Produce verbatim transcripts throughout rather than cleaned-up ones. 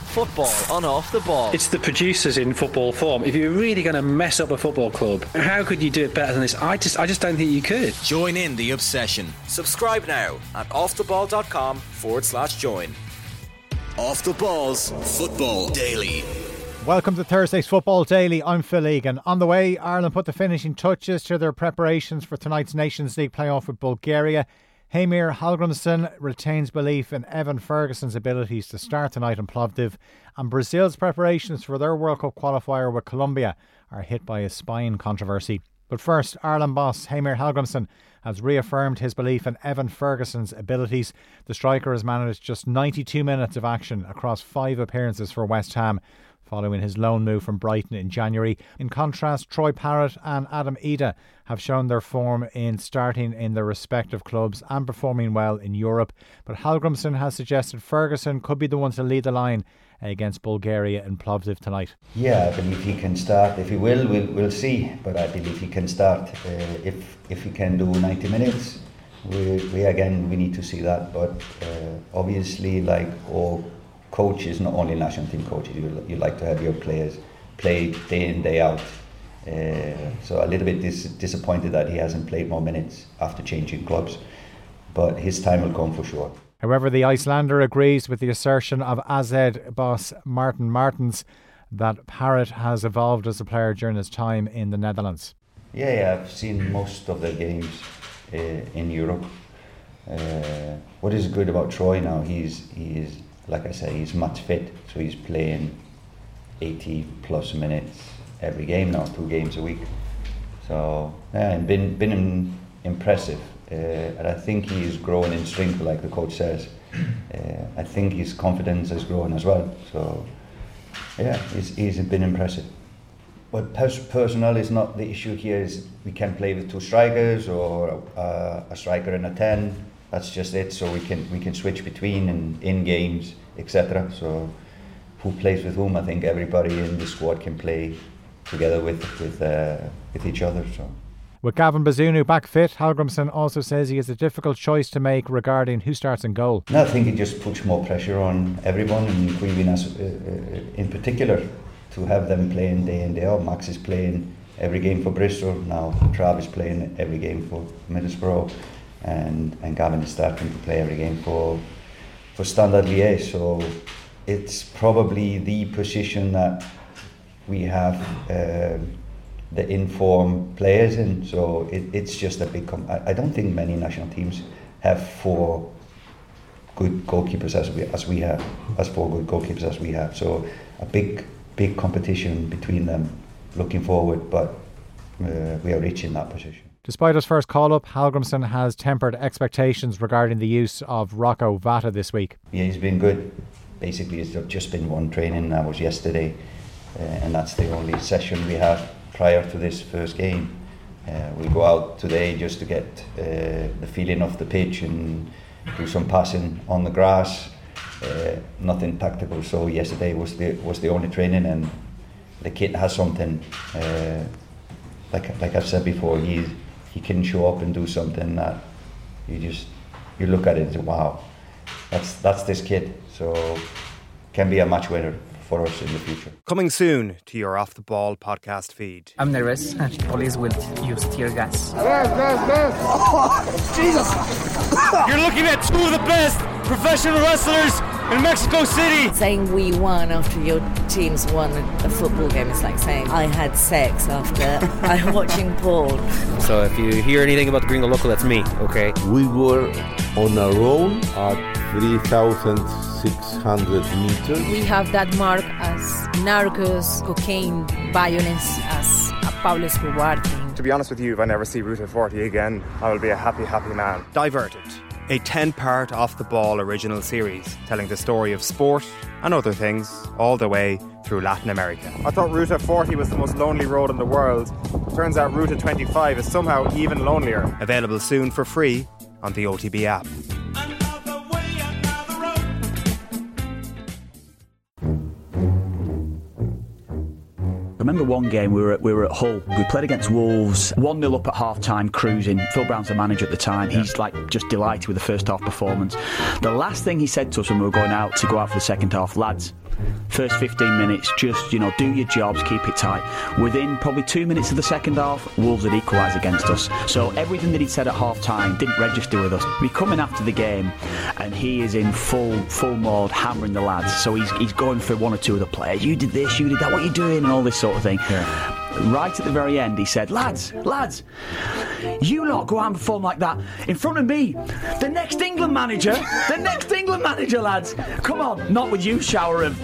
Football on Off the Ball. It's the producers in football form. If you're really going to mess up a football club, how could you do it better than this? I just I just don't think you could. Join in the obsession. Subscribe now at offtheball.com forward slash join. Off the Ball's Football Daily. Welcome to Thursday's Football Daily. I'm Phil Egan. On the way, Ireland put the finishing touches to their preparations for tonight's Nations League playoff with Bulgaria. Heimir Hallgrímsson retains belief in Evan Ferguson's abilities to start tonight in Plovdiv, and Brazil's preparations for their World Cup qualifier with Colombia are hit by a spine controversy. But first, Ireland boss Heimir Hallgrímsson has reaffirmed his belief in Evan Ferguson's abilities. The striker has managed just ninety-two minutes of action across five appearances for West Ham, following his loan move from Brighton in January. In contrast, Troy Parrott and Adam Ida have shown their form in starting in their respective clubs and performing well in Europe. But Hallgrímsson has suggested Ferguson could be the one to lead the line against Bulgaria in Plovdiv tonight. Yeah, I believe he can start. If he will, we'll, we'll see. But I believe he can start. Uh, if if he can do ninety minutes, we, we again, we need to see that. But uh, obviously, like all coaches, not only national team coaches, you, you like to have your players play day in, day out. Uh, so a little bit dis- disappointed that he hasn't played more minutes after changing clubs. But his time will come for sure. However, the Icelander agrees with the assertion of A Z boss Martin Martens that Parrott has evolved as a player during his time in the Netherlands. Yeah, yeah, I've seen most of their games uh, in Europe. Uh, what is good about Troy now, he's he's like I said, he's match fit, so he's playing eighty plus minutes every game now, two games a week. So yeah, and been been in, impressive. Uh, and I think he's growing in strength, like the coach says. Uh, I think his confidence has grown as well. So, yeah, he's, he's been impressive. But pers- personnel is not the issue here. Is we can play with two strikers or uh, a striker and a ten. That's just it. So we can we can switch between and in games, et cetera. So, who plays with whom? I think everybody in the squad can play together with with uh, with each other. So. With Gavin Bazunu back fit, Hallgrímsson also says he has a difficult choice to make regarding who starts in goal. No, I think it just puts more pressure on everyone, and Queen as, uh, uh, in particular, to have them playing day in, day out. Max is playing every game for Bristol now. Trav is playing every game for Middlesbrough, and, and Gavin is starting to play every game for for Standard Liège. So it's probably the position that we have uh, the informed players in, so it, it's just a big com- I, I don't think many national teams have four good goalkeepers as we as we have as four good goalkeepers as we have, so a big big competition between them looking forward, but uh, we are reaching that position. Despite his first call-up, Hallgrímsson has tempered expectations regarding the use of Rocco Vata this week. Yeah, he's been good. Basically, it's just been one training, that was yesterday, uh, and that's the only session we have prior to this first game. Uh, we'll go out today just to get uh, the feeling of the pitch and do some passing on the grass. Uh, nothing tactical. So yesterday was the was the only training, and the kid has something. Uh, like like I've said before, he he can show up and do something that you just you look at it and say, wow, that's that's this kid. So can be a match winner for us in the future. Coming soon to your Off the Ball podcast feed. I'm nervous. Police will use tear gas. Yes, yes, yes. Oh, Jesus. You're looking at two of the best professional wrestlers in Mexico City. Saying we won after your team's won a football game is like saying I had sex after I'm watching Paul. So if you hear anything about the Gringo Local, that's me, okay? We were on our own at three thousand six hundred meters. We have that mark as narcos, cocaine, violence as a Pablo Escobar thing. To be honest with you, if I never see Ruta forty again, I will be a happy, happy man. Diverted, a ten-part Off the Ball original series telling the story of sport and other things all the way through Latin America. I thought Ruta forty was the most lonely road in the world. Turns out Ruta twenty-five is somehow even lonelier. Available soon for free on the O T B app. I remember one game we were at, we were at Hull. We played against Wolves, one nil up at half time, cruising. Phil Brown's the manager at the time. He's like just delighted with the first half performance. The last thing he said to us when we were going out to go out for the second half, lads, First fifteen minutes, just, you know, do your jobs, keep it tight. Within probably two minutes of the second half, Wolves had equalised against us. So everything that he'd said at half time didn't register with us. We come in after the game and he is in full full mode, hammering the lads. So he's he's going for one or two of the players. You did this, you did that, what are you doing? And all this sort of thing. Yeah. Right at the very end, he said, lads, lads, you lot go out and perform like that in front of me, the next England manager, the next England manager, lads. Come on, not with you, shower of...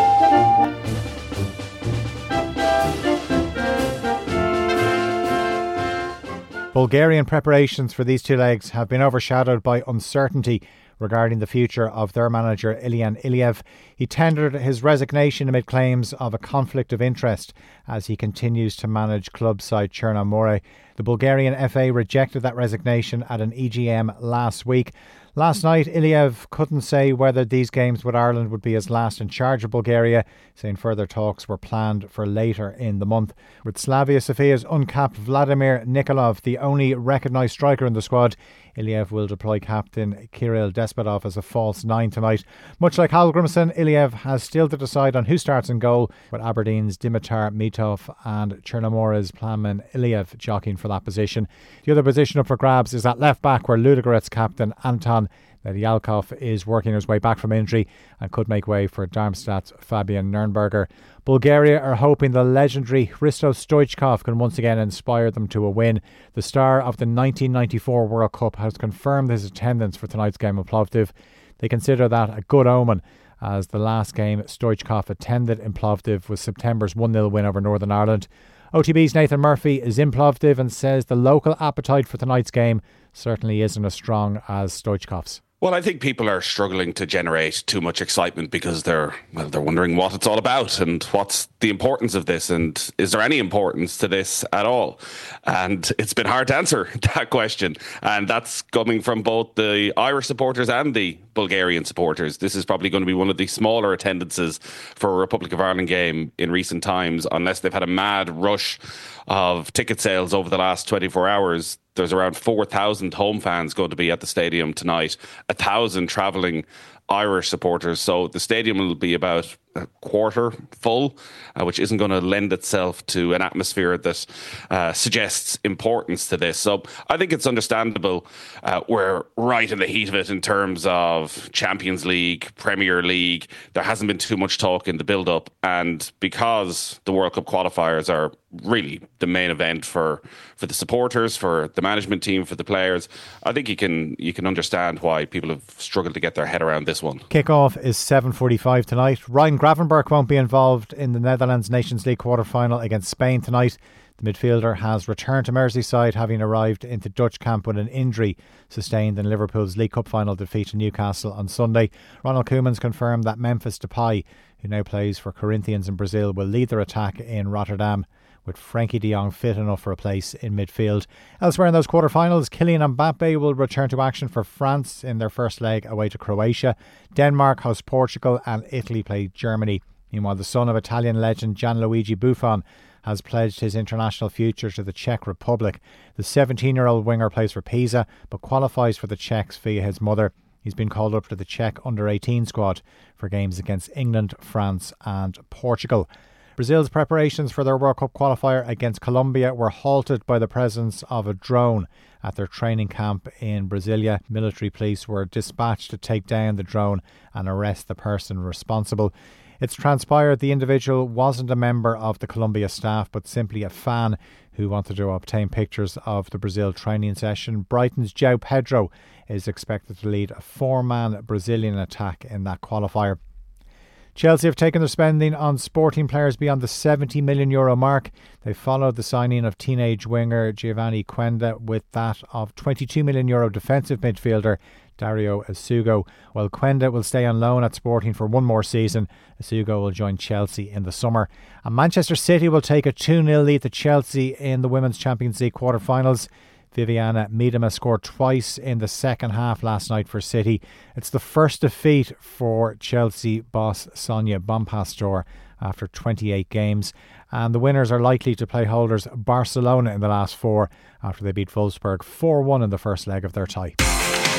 Bulgarian preparations for these two legs have been overshadowed by uncertainty regarding the future of their manager Ilian Iliev. He tendered his resignation amid claims of a conflict of interest as he continues to manage club side Chernomore. The Bulgarian F A rejected that resignation at an E G M last week. Last night, Iliev couldn't say whether these games with Ireland would be his last in charge of Bulgaria, saying further talks were planned for later in the month. With Slavia Sofia's uncapped Vladimir Nikolov the only recognised striker in the squad, Iliev will deploy captain Kirill Despotov as a false nine tonight. Much like Hallgrimsson, Iliev has still to decide on who starts in goal, with Aberdeen's Dimitar Mitov and Chernomore's Plamen Iliev jockeying for that position. The other position up for grabs is at left back, where Ludogorets captain Anton Nedyalkov is working his way back from injury and could make way for Darmstadt's Fabian Nürnberger. Bulgaria are hoping the legendary Hristo Stoichkov can once again inspire them to a win. The star of the nineteen ninety-four World Cup has confirmed his attendance for tonight's game of Plovdiv. They consider that a good omen, as the last game Stoichkov attended in Plovdiv was September's one nil win over Northern Ireland. O T B's Nathan Murphy is in Plovdiv and says the local appetite for tonight's game certainly isn't as strong as Stoichkov's. Well, I think people are struggling to generate too much excitement because they're well, they're wondering what it's all about and what's the importance of this, and is there any importance to this at all? And it's been hard to answer that question, and that's coming from both the Irish supporters and the Bulgarian supporters. This is probably going to be one of the smaller attendances for a Republic of Ireland game in recent times, unless they've had a mad rush of ticket sales over the last twenty-four hours. There's around four thousand home fans going to be at the stadium tonight, one thousand travelling Irish supporters. So the stadium will be about a quarter full, uh, which isn't going to lend itself to an atmosphere that uh, suggests importance to this. So I think it's understandable. Uh, we're right in the heat of it in terms of Champions League, Premier League. There hasn't been too much talk in the build-up. And because the World Cup qualifiers are really the main event for, for the supporters, for the management team, for the players, I think you can you can understand why people have struggled to get their head around this one. Kick-off is seven forty-five tonight. Ryan Gravenberch won't be involved in the Netherlands Nations League quarter-final against Spain tonight. The midfielder has returned to Merseyside, having arrived into Dutch camp with an injury sustained in Liverpool's League Cup final defeat to Newcastle on Sunday. Ronald Koeman's confirmed that Memphis Depay, who now plays for Corinthians in Brazil, will lead their attack in Rotterdam, with Frankie de Jong fit enough for a place in midfield. Elsewhere in those quarter-finals, Kylian Mbappe will return to action for France in their first leg away to Croatia. Denmark hosts Portugal and Italy play Germany. Meanwhile, the son of Italian legend Gianluigi Buffon has pledged his international future to the Czech Republic. The seventeen-year-old winger plays for Pisa but qualifies for the Czechs via his mother. He's been called up to the Czech under eighteen squad for games against England, France and Portugal. Brazil's preparations for their World Cup qualifier against Colombia were halted by the presence of a drone at their training camp in Brasilia. Military police were dispatched to take down the drone and arrest the person responsible. It's transpired the individual wasn't a member of the Colombia staff, but simply a fan who wanted to obtain pictures of the Brazil training session. Brighton's João Pedro is expected to lead a four-man Brazilian attack in that qualifier. Chelsea have taken their spending on sporting players beyond the seventy million euro mark. They followed the signing of teenage winger Giovanni Quenda with that of twenty-two million euro defensive midfielder Dario Asugo. While Quenda will stay on loan at Sporting for one more season, Asugo will join Chelsea in the summer. And Manchester City will take a two nil lead to Chelsea in the Women's Champions League quarter-finals. Viviana Miedema scored twice in the second half last night for City. It's the first defeat for Chelsea boss Sonia Bonpastor after twenty-eight games. And the winners are likely to play holders Barcelona in the last four after they beat Wolfsburg four one in the first leg of their tie.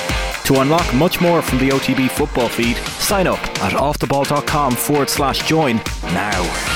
To unlock much more from the O T B football feed, sign up at offtheball.com forward slash join now.